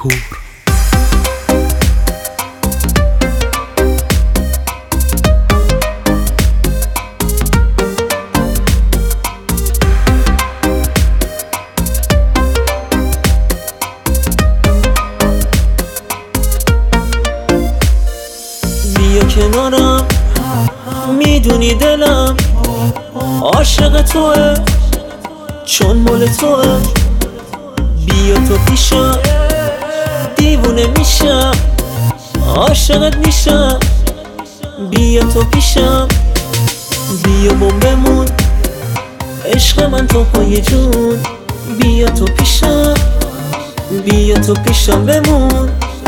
پور. بیا کنارم، میدونی دلم عاشق توه، چون مال توه. بیا تو پیشم، دیوونه میشم، عاشقت میشم. بیا تو پیشم، بیا بمون، عشق من تو پای جون. بیا تو پیشم، بیا تو پیشم بمون.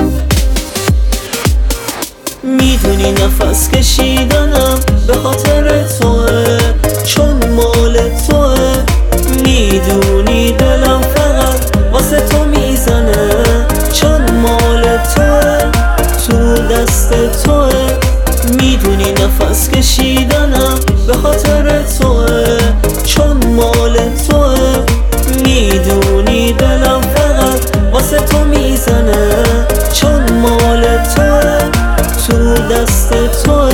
میدونی نفس کشیدنم به خاطر توه، چون مال توه. میدونی دلم فقط واسه تو میزنه، چون مال توه، تو دست توه. میدونی نفس کشیدنم به خاطر توه، چون مال توه. میدونی دلم فقط واسه تو میزنه، چون مال توه، تو دست توه.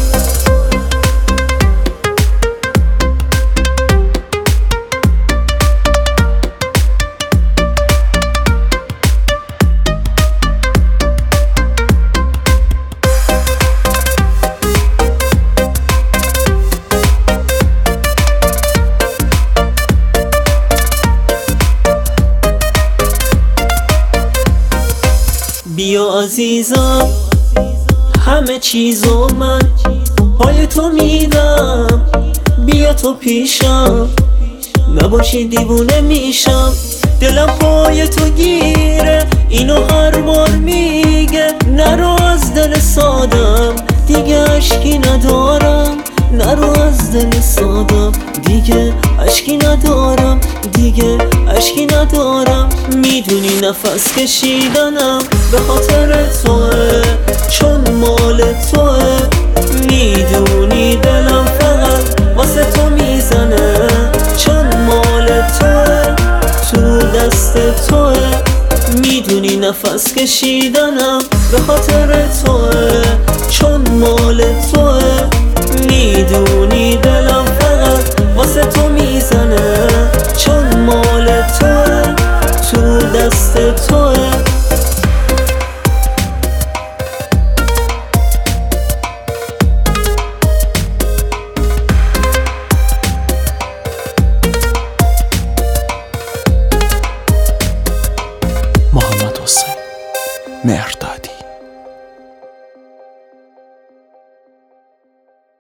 بیا عزیزم، همه چیزو من پای تو میدم. بیا تو پیشم، نباشی دیوونه میشم. دلم پای تو گیره، اینو هر بار میگه. نرو از دل سادم، دیگه اشکی ندارم. نرو از دل سادم، دیگه اشکی ندارم. دیگه اشکی ندارم. میدونی نفس کشیدنم به خاطر توه، چون مال توه. میدونی دلم فقط واسه تو میزنه، چون مال توه، تو دست توه. میدونی نفس کشیدنم به خاطر توه، چون مال توه. میدونی دلم فقط واسه تو میزنه، چون مال توه، تو دست توه. محمد حسین مهرداد.